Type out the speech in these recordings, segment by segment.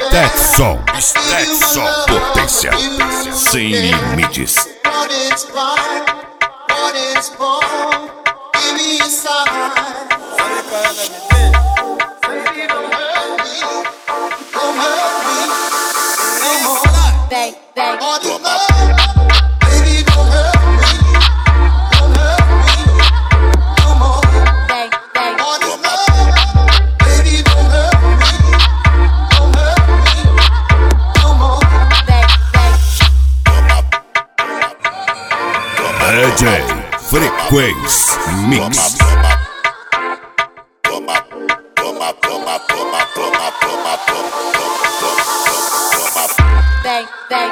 Stetson, potência sem limites. What is right, what is wrong, give me a sign. Baby, don't hurt me no more. Bang, bang. All the love, baby, don't hurt me no more. Bang, bang. All the love, baby, don't hurt me no more. Bang, bang. DJ Frequência Mix. Bang, bang.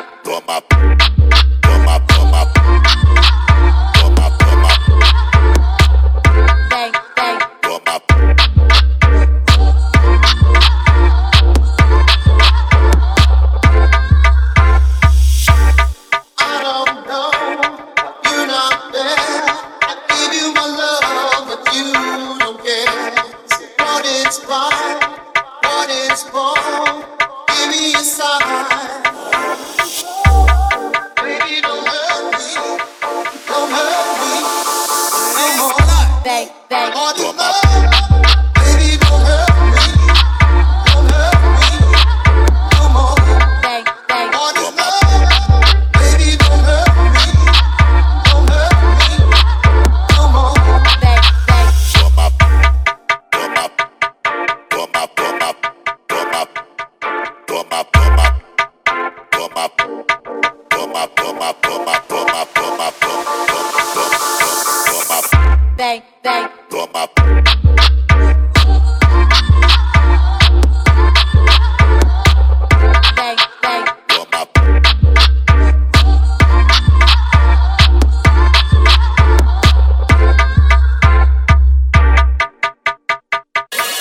Bang, bang. I don't know, you're not there. I give you my love, but you don't care. What is right, what is wrong, give me a sign. Baby, don't hurt me no more. Bang, bang. All the love.